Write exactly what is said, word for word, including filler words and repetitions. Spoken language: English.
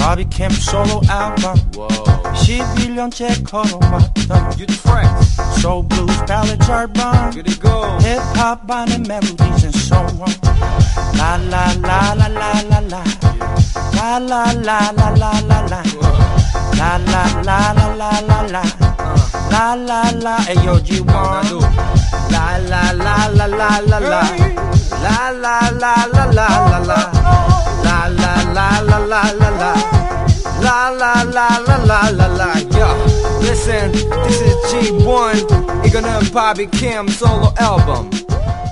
Bobby Kim solo album. Whoa. 십일 년째 걸어왔던 You the fresh. soul blues ballad 절반. Good to go. Hip hop and melodies and so on. La la la la la la la. La la la la la la la. La la la la la la la. La la la. Hey yo, G one. La la la la la la la. La la la la la la la. La la la la la la la. La la la la la la la. Yo, listen, this is G one. 이거는 Bobby Kim solo album.